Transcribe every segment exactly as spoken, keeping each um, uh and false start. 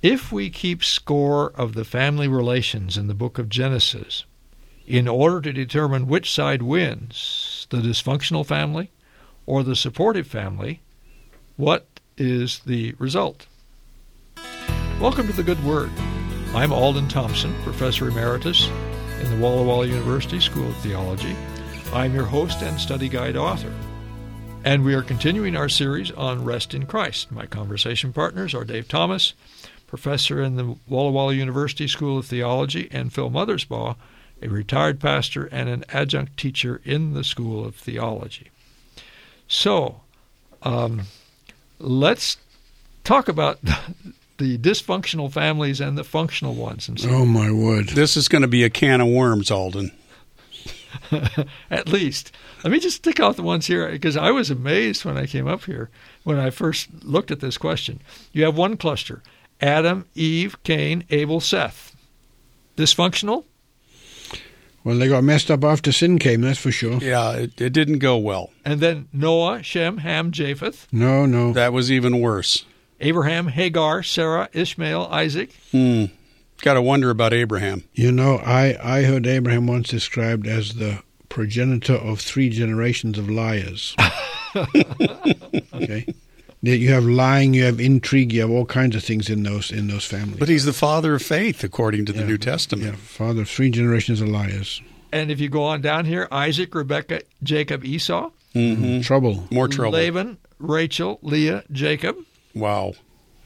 if we keep score of the family relations in the book of Genesis in order to determine which side wins, the dysfunctional family or the supportive family, what is the result? Welcome to the Good Word. I'm Alden Thompson, Professor Emeritus in the Walla Walla University School of Theology. I'm your host and study guide author. And we are continuing our series on Rest in Christ. My conversation partners are Dave Thomas, Professor in the Walla Walla University School of Theology, and Phil Mothersbaugh, a retired pastor and an adjunct teacher in the School of Theology. So, um, let's talk about the dysfunctional families and the functional ones. And so, oh, my word. This is going to be a can of worms, Alden. At least. Let me just tick off the ones here, because I was amazed when I came up here, when I first looked at this question. You have one cluster: Adam, Eve, Cain, Abel, Seth. Dysfunctional? Well, they got messed up after sin came, that's for sure. Yeah, it, it didn't go well. And then Noah, Shem, Ham, Japheth. No, no. That was even worse. Abraham, Hagar, Sarah, Ishmael, Isaac. Hmm. Got to wonder about Abraham. You know, I, I heard Abraham once described as the progenitor of three generations of liars. Okay? You have lying, you have intrigue, you have all kinds of things in those in those families. But he's the father of faith, according to the yeah, New Testament. Yeah, father of three generations of liars. And if you go on down here, Isaac, Rebekah, Jacob, Esau. Mm-hmm. Trouble. More trouble. Laban, Rachel, Leah, Jacob. Wow.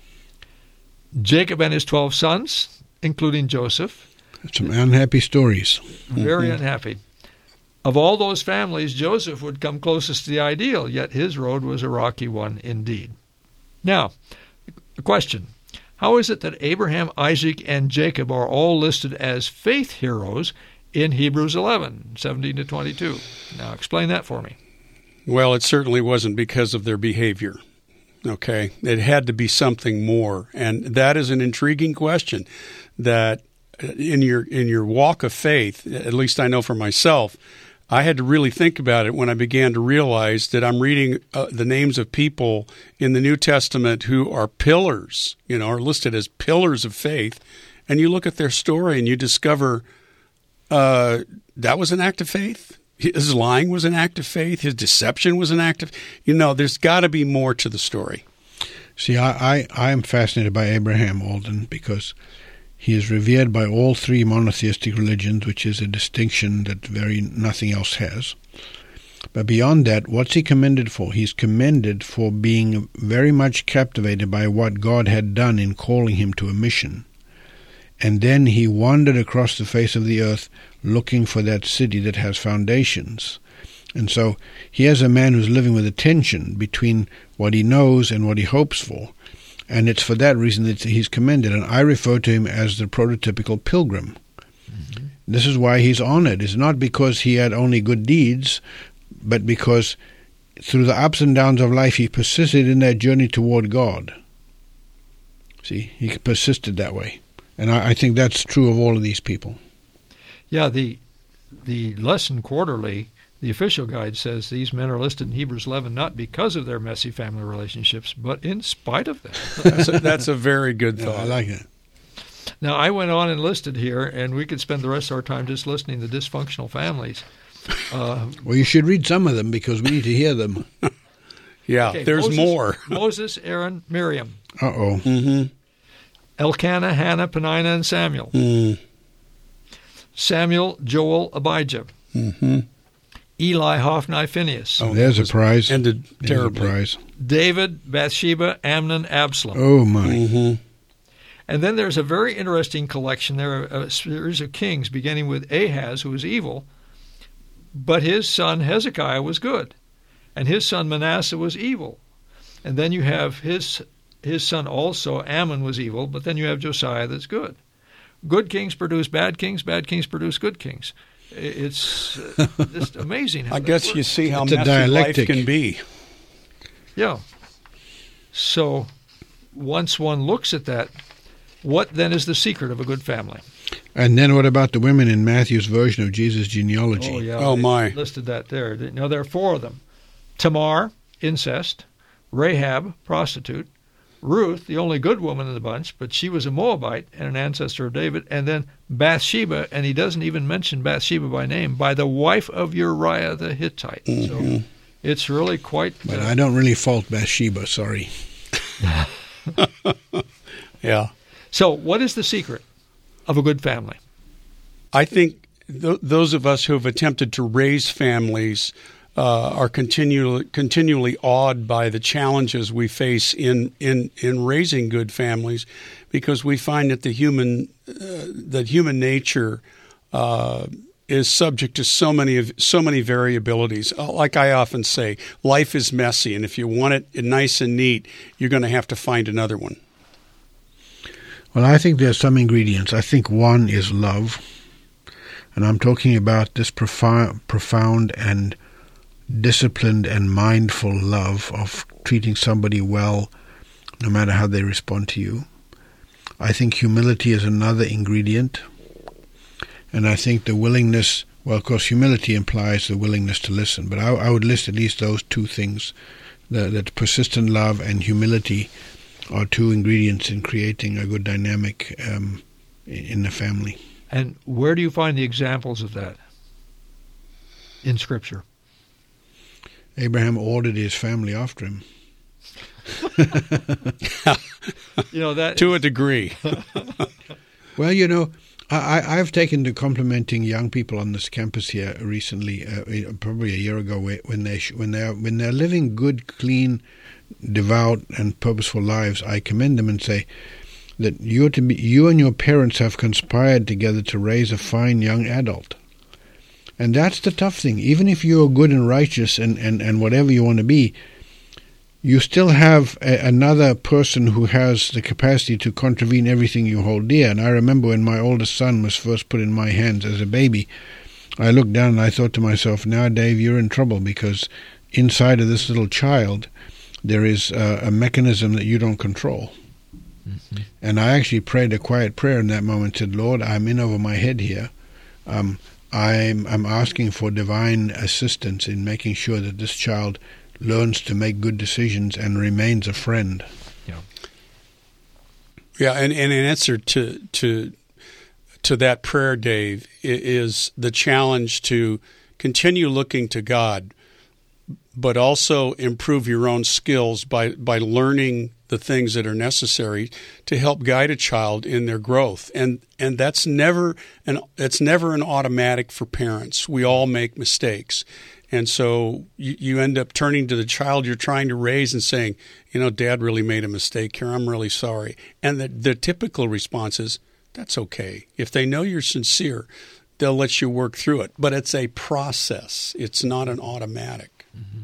Jacob and his twelve sons, including Joseph. Some unhappy stories. Very Mm-hmm. unhappy. Of all those families, Joseph would come closest to the ideal, yet his road was a rocky one indeed. Now, the question: how is it that Abraham, Isaac, and Jacob are all listed as faith heroes in Hebrews eleven, seventeen to twenty-two? Now, explain that for me. Well, it certainly wasn't because of their behavior. Okay? It had to be something more. And that is an intriguing question that in your in your walk of faith, at least I know for myself, I had to really think about it when I began to realize that I'm reading uh, the names of people in the New Testament who are pillars, you know, are listed as pillars of faith. And you look at their story and you discover uh, that was an act of faith. His lying was an act of faith. His deception was an act of, you know, there's got to be more to the story. See, I, I, I am fascinated by Abraham, Alden, because he is revered by all three monotheistic religions, which is a distinction that very nothing else has. But beyond that, what's he commended for? He's commended for being very much captivated by what God had done in calling him to a mission. And then he wandered across the face of the earth looking for that city that has foundations. And so here's a man who's living with a tension between what he knows and what he hopes for. And it's for that reason that he's commended. And I refer to him as the prototypical pilgrim. Mm-hmm. This is why he's honored. It's not because he had only good deeds, but because through the ups and downs of life, he persisted in that journey toward God. See, he persisted that way. And I, I think that's true of all of these people. Yeah, the the lesson quarterly, the official guide says these men are listed in Hebrews eleven not because of their messy family relationships, but in spite of them. That's a, that's a very good thought. Yeah, I like it. Now, I went on and listed here, and we could spend the rest of our time just listening to dysfunctional families. Uh, well, you should read some of them because we need to hear them. Yeah, okay, there's Moses, more. Moses, Aaron, Miriam. Uh-oh. Mm-hmm. Elkanah, Hannah, Peninnah, and Samuel. Mm. Samuel, Joel, Abijah. Mm-hmm. Eli, Hophni, Phinehas. Oh, there's a prize. Ended There's terribly. a prize. David, Bathsheba, Amnon, Absalom. Oh, my. Mm-hmm. And then there's a very interesting collection. There are a series of kings, beginning with Ahaz, who was evil, but his son Hezekiah was good, and his son Manasseh was evil. And then you have his his son also, Ammon, was evil, but then you have Josiah that's good. Good kings produce bad kings, bad kings produce good kings. It's uh, just amazing how I that guess works. you see how It's a messy life dialectic. can be. Yeah. So once one looks at that, what then is the secret of a good family? And then what about the women in Matthew's version of Jesus' genealogy? Oh, yeah. Oh, they my. listed that there. Now, there are four of them. Tamar, incest. Rahab, prostitute. Ruth, the only good woman in the bunch, but she was a Moabite and an ancestor of David. And then Bathsheba, and he doesn't even mention Bathsheba by name, by the wife of Uriah the Hittite. Mm-hmm. So it's really quite... But uh, I don't really fault Bathsheba, sorry. Yeah. So what is the secret of a good family? I think th- those of us who have attempted to raise families uh, are continually continually awed by the challenges we face in in, in raising good families, because we find that the human uh, that human nature uh, is subject to so many of so many variabilities. Like I often say, life is messy, and if you want it nice and neat, you're going to have to find another one. Well, I think there's some ingredients. I think one is love. And I'm talking about this profound, profound and disciplined and mindful love of treating somebody well, no matter how they respond to you. I think humility is another ingredient. And I think the willingness, well, of course, humility implies the willingness to listen. But I, I would list at least those two things, that, that persistent love and humility are two ingredients in creating a good dynamic um, in the family. And where do you find the examples of that in Scripture? Abraham ordered his family after him. You know that to a degree. Well, you know, I, I've taken to complimenting young people on this campus here recently, uh, probably a year ago, when they when they are when they're living good, clean, devout, and purposeful lives. I commend them and say that you to be, you and your parents have conspired together to raise a fine young adult. And that's the tough thing. Even if you're good and righteous and, and, and whatever you want to be, you still have a, another person who has the capacity to contravene everything you hold dear. And I remember when my oldest son was first put in my hands as a baby, I looked down and I thought to myself, now, Dave, you're in trouble, because inside of this little child there is a, a mechanism that you don't control. Mm-hmm. And I actually prayed a quiet prayer in that moment, said, Lord, I'm in over my head here. Um, I'm, I'm asking for divine assistance in making sure that this child learns to make good decisions and remains a friend. Yeah, yeah, and, and in answer to to to that prayer, Dave, is the challenge to continue looking to God, but also improve your own skills by, by learning the things that are necessary to help guide a child in their growth. And and that's never an it's never an automatic for parents. We all make mistakes. And so you, you end up turning to the child you're trying to raise and saying, you know, Dad really made a mistake here. I'm really sorry. And the, the typical response is, that's okay. If they know you're sincere, they'll let you work through it. But it's a process. It's not an automatic. Mm-hmm.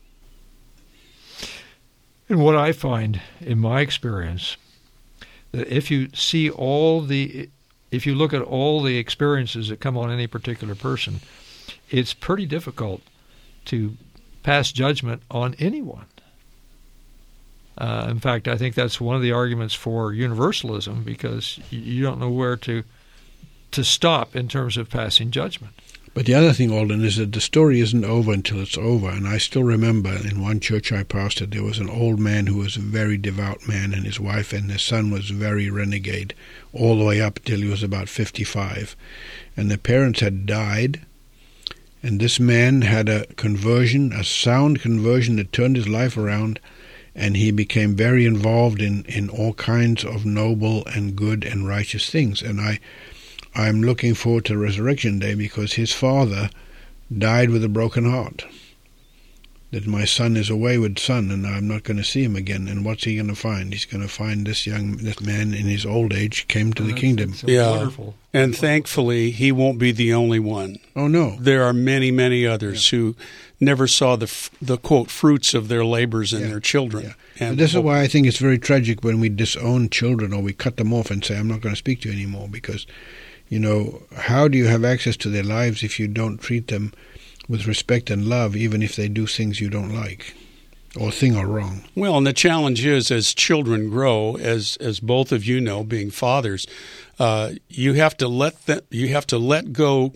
And what I find in my experience, that if you see all the, if you look at all the experiences that come on any particular person, it's pretty difficult to pass judgment on anyone. Uh, in fact, I think that's one of the arguments for universalism, because you don't know where to to stop in terms of passing judgment. But the other thing, Alden, is that the story isn't over until it's over. And I still remember in one church I pastored, there was an old man who was a very devout man, and his wife and his son was very renegade, all the way up till he was about fifty-five. And the parents had died, and this man had a conversion, a sound conversion that turned his life around, and he became very involved in, in all kinds of noble and good and righteous things. And I... I'm looking forward to Resurrection Day, because his father died with a broken heart. That my son is a wayward son, and I'm not going to see him again. And what's he going to find? He's going to find this young this man in his old age came to oh, the that's, kingdom. That's yeah, wonderful. And thankfully, he won't be the only one. Oh no, there are many, many others yeah. who never saw the the quote fruits of their labors in yeah. their children. Yeah. And this is why I think it's very tragic when we disown children, or we cut them off and say, "I'm not going to speak to you anymore," because, you know, how do you have access to their lives if you don't treat them with respect and love, even if they do things you don't like or think are wrong? Well, and the challenge is, as children grow, as as both of you know, being fathers, uh, you have to let them, you have to let go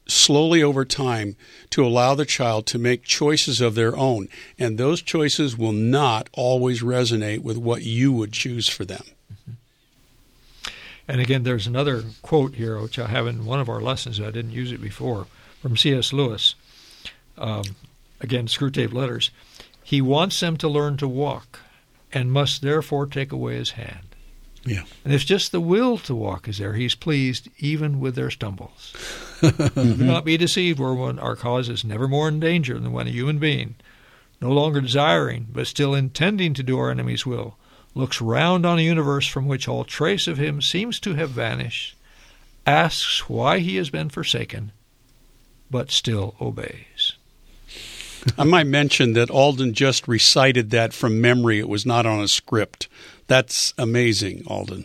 slowly over time to allow the child to make choices of their own. And those choices will not always resonate with what you would choose for them. Mm-hmm. And again, there's another quote here, which I have in one of our lessons. I didn't use it before, from C S Lewis. Um, again, Screwtape Letters. He wants them to learn to walk and must therefore take away his hand. Yeah. And if just the will to walk is there, he's pleased even with their stumbles. Do not be deceived, where when our cause is never more in danger than when a human being, no longer desiring, but still intending to do our enemy's will, looks round on a universe from which all trace of him seems to have vanished, asks why he has been forsaken, but still obeys. I might mention that Alden just recited that from memory. It was not on a script. That's amazing, Alden.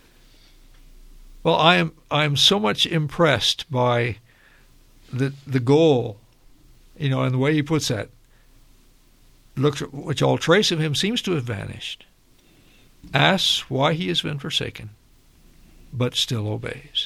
Well, I am I am so much impressed by the the goal, you know, and the way he puts that. Looks, which all trace of him seems to have vanished. Asks why he has been forsaken, but still obeys.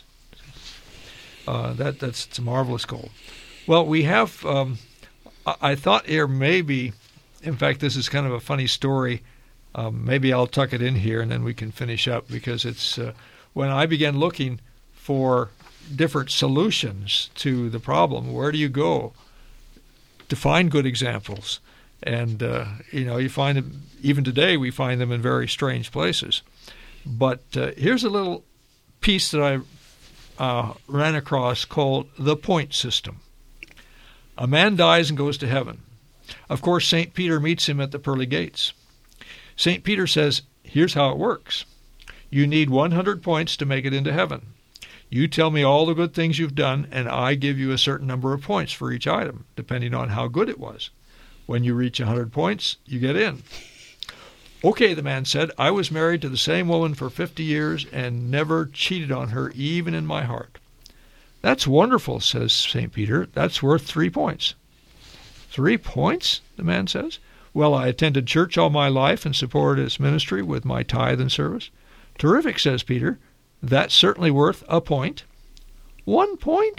Uh, that that's it's a marvelous goal. Well, we have. Um, I thought here maybe, in fact, this is kind of a funny story. Um, maybe I'll tuck it in here and then we can finish up, because it's uh, when I began looking for different solutions to the problem, where do you go to find good examples? And, uh, you know, you find them, even today we find them in very strange places. But uh, here's a little piece that I uh, ran across called the point system. A man dies and goes to heaven. Of course, Saint Peter meets him at the pearly gates. Saint Peter says, here's how it works. You need one hundred points to make it into heaven. You tell me all the good things you've done, and I give you a certain number of points for each item, depending on how good it was. When you reach one hundred points, you get in. Okay, the man said, I was married to the same woman for fifty years and never cheated on her, even in my heart. That's wonderful, says Saint Peter. That's worth three points. Three points, the man says. Well, I attended church all my life and supported its ministry with my tithe and service. Terrific, says Peter. That's certainly worth a point. One point?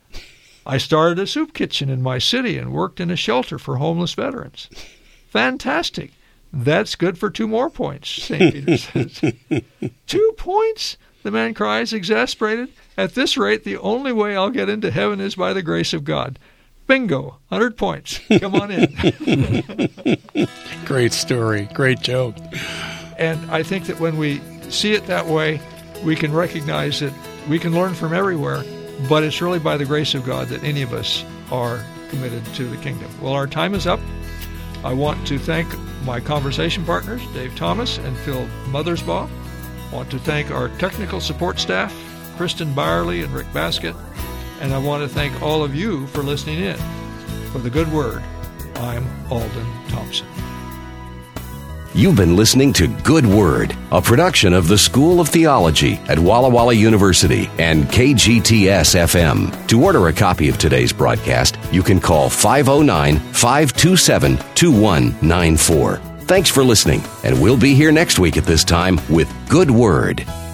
I started a soup kitchen in my city and worked in a shelter for homeless veterans. Fantastic. That's good for two more points, Saint Peter says. Two points? The man cries, exasperated. At this rate, the only way I'll get into heaven is by the grace of God. Bingo, one hundred points. Come on in. Great story. Great joke. And I think that when we see it that way, we can recognize that we can learn from everywhere, but it's really by the grace of God that any of us are committed to the kingdom. Well, our time is up. I want to thank my conversation partners, Dave Thomas and Phil Mothersbaugh. I want to thank our technical support staff, Kristen Byerly and Rick Baskett. And I want to thank all of you for listening in. For the Good Word, I'm Alden Thompson. You've been listening to Good Word, a production of the School of Theology at Walla Walla University and K G T S F M. To order a copy of today's broadcast, you can call five oh nine, five two seven, two one nine four. Thanks for listening, and we'll be here next week at this time with Good Word.